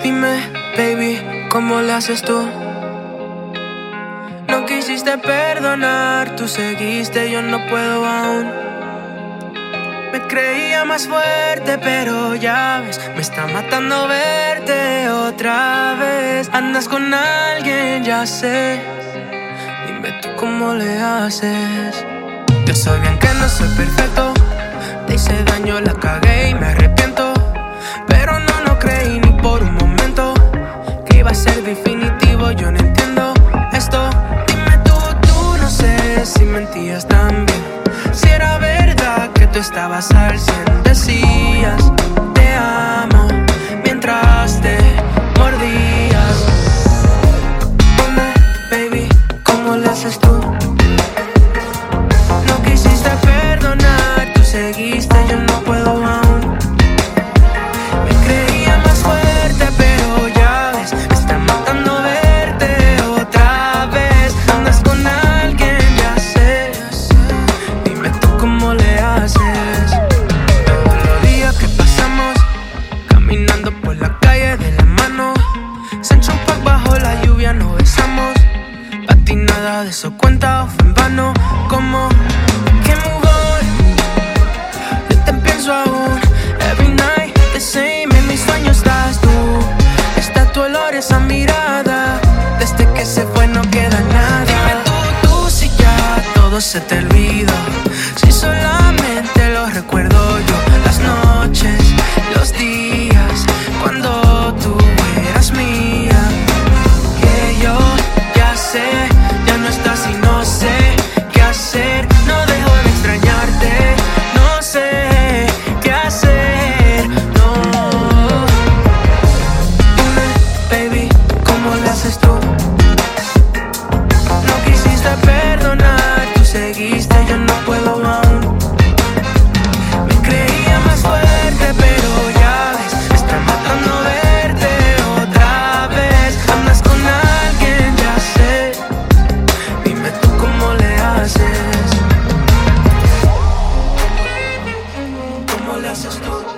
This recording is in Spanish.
Dime, baby, ¿cómo le haces tú? No quisiste perdonar, tú seguiste, yo no puedo aún. Me creía más fuerte, pero ya ves, me está matando verte otra vez. Andas con alguien, ya sé. Dime tú cómo le haces. Yo soy bien que no soy perfecto. Te hice daño, la cagué y me arrepiento. Pero no creí ni por un momento que iba a ser definitivo. Yo no entiendo esto. Dime tú, no sé si mentías también. Si era verdad que tú estabas al 100. Decías, te amo, mientras te mordías. Dime, baby, ¿cómo le haces tú? No quisiste perdonar, tú seguiste, yo no puedo aún. Me creía más fuerte, pero ya ves, me está matando verte otra vez. Andas con alguien, ya sé. Dime tú cómo le haces. Todos los días que pasamos caminando por la calle de la mano, Central Park bajo la lluvia nos besamos. Pa' ti nada de eso cuenta o fue en vano. Como que move on, yo te pienso aún. Every night the same, en mis sueños estás tú. Está tu olor, esa mirada. Desde que se fue no queda nada. Dime tú si ya todo se te olvida. Si solamente lo recuerdo yo. Las noches, los días, cuando tú eras mía. Que yo ya sé, ya no estás y no sé qué hacer. No dejo de extrañarte, no sé qué hacer, no. Dime, baby, ¿cómo le haces tú? No quisiste perdonar, tú seguiste, yo no puedo aún. Me creía más fuerte, pero ya ves, me está matando verte otra vez. Andas con alguien, ya sé. Dime tú cómo le haces. ¿Cómo le haces tú?